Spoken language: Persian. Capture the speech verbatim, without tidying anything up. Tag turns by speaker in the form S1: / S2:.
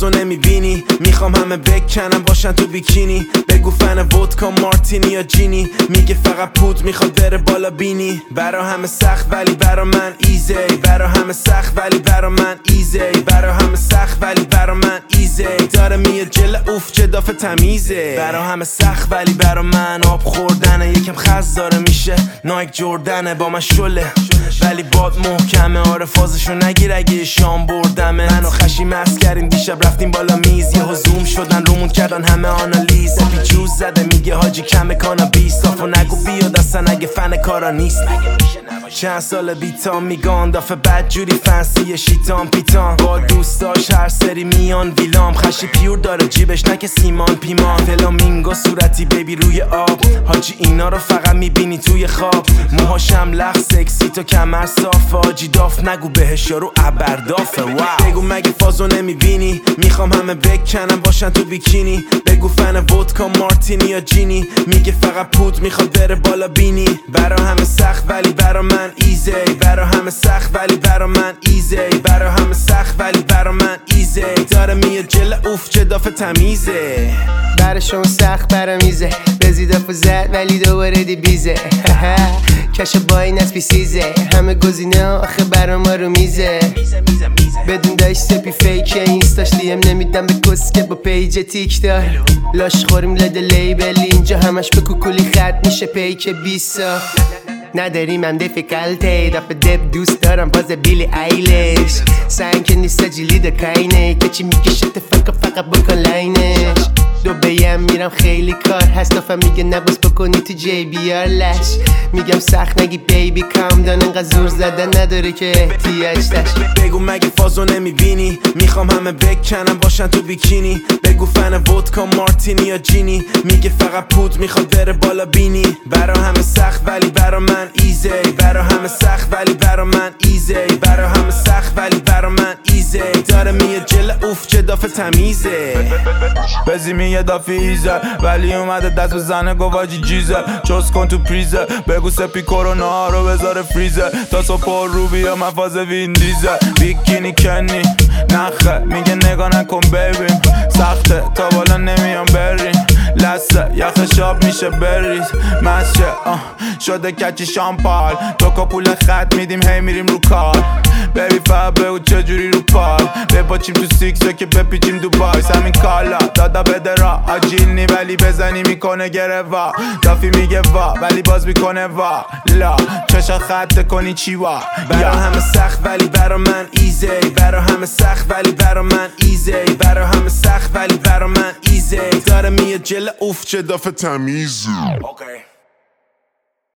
S1: فازو نمیبینی، میخوام همه بکنم باشن تو بیکینی. بگو فن ودکا مارتینی یا جینی، میگه فقط پود میخواد بره بالا بینی. برا همه سخت ولی برا من ایزی، برا همه سخت ولی برا من ایزی، برا همه سخت ولی برا من ایزی. داره میاد جل اوف چه دافه تمیزه. برا همه سخت ولی برا من آب خوردنه، یکم خز داره میشه نایک جردنه با من شله ولی باد محکمه. آره فازشو نگیر اگه شام بردمه. منو خشی مست کردیم دیشب رفتیم بالا میز، یهو زوم شدن رومون کردن همه آنالیز. اپی جوز زده میگه حاجی کم کانابیس، صافو نگو بیاد اصلا اگه فن کارا نیست. چند سال بیتام میگان دافه بد جوری فنسی شیطان پیتان. با دوستاش هر سری میان ویلام، خشی پیور داره جیبش نکه سیمان پیمان. فلامینگو صورتی بیبی روی آب، حاجی اینا رو فقط میبینی توی خواب. موهاشم لخ سکسی تو کمر صافه، حاجی داف نگو بهش یارو ابردافه. واو بگو مگه فازو نمیبینی، میخوام همه بکنم باشن تو بیکینی. بگو فن ودکا مارتینی یا جینی، میگه فقط پود میخواد بره بالا بینی. برا همه سخت ولی برا من ایزی، برا همه سخت ولی برا من ایزی، برا همه سخت ولی برا من ایزی. داره میاد جل اوف چه دافه تمیزه.
S2: براشون سخت برام میزه، رزیدافو زد ولی دوباره دی بیزه. کش با این اسبی سیزه، همه گزینه آخه برا ما رو میزه. بدون داشت سپی فیکه، اینستاش دیم نمیدم به کسکه با پیج تیک دار. لاش خوریم لده لیبل اینجا همش به کوکولی خط میشه پیک بیسا. نداریم هم دیفیکالتی، دافه دب دوست دارم باز بیلی ایلش. سنگ که نیست جیلی دا کاینه، کچی میکشه تفکر فقط بکن لاینش. دو بیم میرم خیلی کار هست، دافه میگه نبوس بکنی تو جی بی آر لش. میگم سخت نگی بیبی کام دان، انقدر زور زدن نداره که احتیاج داشت.
S1: بگو مگه فازو نمیبینی، میخوام همه بکنم باشن تو بیکینی. بگو فن ودکا مارتینی یا جینی، میگه فقط پود میخواد بره بالا بینی. برا همه سخت ولی برا من ایزی، برا همه سخت ولی برا من ایزی، برا همه سخت ولی برا من ایزی. داره میاد جل اوف چه دافه تمیزه.
S3: بزی میگه دافه ایزه ولی اومده دست بزنه گواجی جیزه. چوز کن تو پریزه، بگو سپی کرونا رو بذاره فریزه. تا صبح رو بیا من فاز وین دیزه. بیکینی کنی نخه میگه نگاه نکن ببین، سخته تا بالا نمیام بریم. لسه یخ شاب میشه بریز مشه آه. شده کچی شامپال تو که پول خط میدیم هی میریم رو کار. بیبی فا بگو چجوری رو پال، بپاچیم تو سیکسه که بپیچیم دوبای. همین کالا دادا بده را آجیل نی ولی بزنی میکنه گره وا. دافی میگه وا ولی باز میکنه وا لا. چشا خط کنی چی وا.
S1: برا همه سخت ولی برا من ایزی، برا همه سخت ولی برا من ایزی، برا همه سخت ولی برا من ایزی. داره میاد جل اوف چه دافه تمیزه.